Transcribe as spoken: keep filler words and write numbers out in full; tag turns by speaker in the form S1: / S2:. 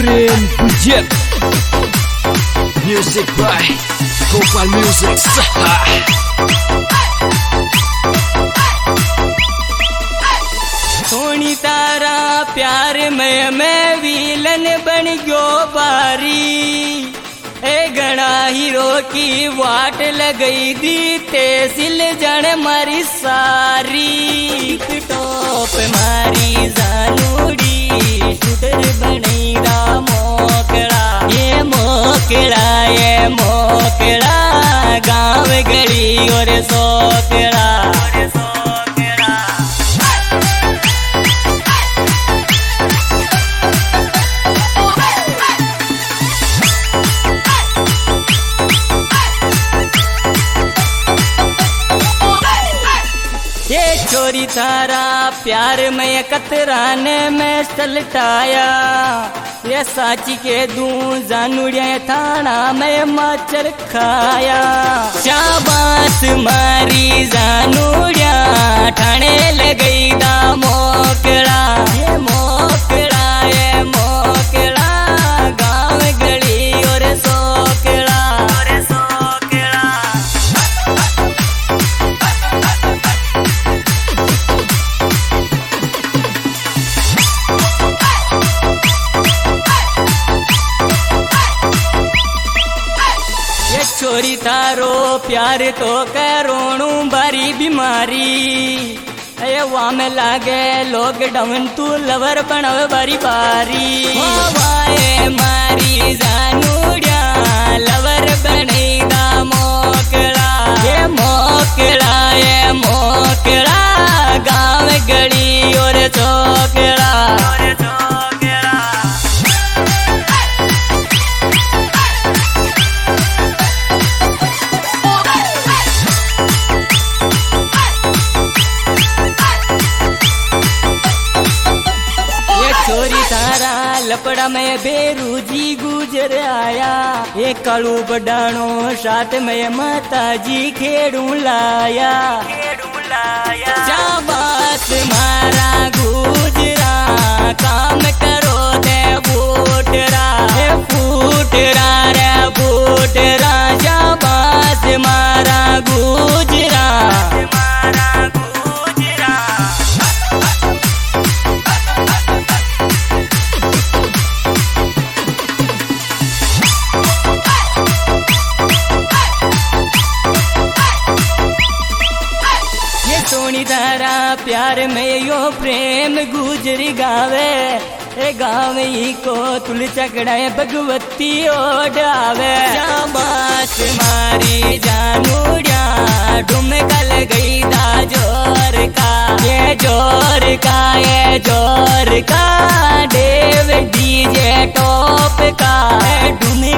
S1: Prem Pujet. Music by Gopal Music.
S2: Soni तारा प्यार में मैं विलन बन गयो बारी। ए गणा हीरो की वाट लगई दी तेसिल जन मारी सारी। टॉप मारी जानूड़ी शूटर बनई दा मोकड़ा। ये मोकड़ा ये मोकड़ा गाँव गली और सोकड़ा। ये चोरी तारा प्यार में कतराने में सलटाया। ये साची के दूं जानूड़िया थाना में माचर खाया। शाबाश मारी जानूड़िया ठाणे लगई दा मोकड़ा। ये मोकड़ा ये मोकड़ा गाँव गली और सोकड़ा। छोरी तारो प्यार तो करोणू बारी बीमारी। अये वहाँ में लागे लॉकडाउन तू लवर बनव बारी बारी। वाए मारी जानूड़िया लवर बनई दा मोकड़ा। ये मोकड़ा ये मोकड़ा गाँव गली और चौकड़ा। चोरी तारा लपड़ा में बेरूजी गुजर आया। एक कालू बडानो साथ में माता जी खेड़ू लाया। शाबाश मारा गुजरा काम करो दे फूटरा। फूटरा रे फूटरा शाबाश मारा गुजरा। सोनी तारा प्यार में यो प्रेम गुजर गावे। ए गाँव ही को तुल चकड़ाए भगवती ओढ़ावे। शाबाश मारी जानूड़िया ढुमकल गई दा जोर का। ये जोर का ये जोर का देव डीजे टॉप का। ढूम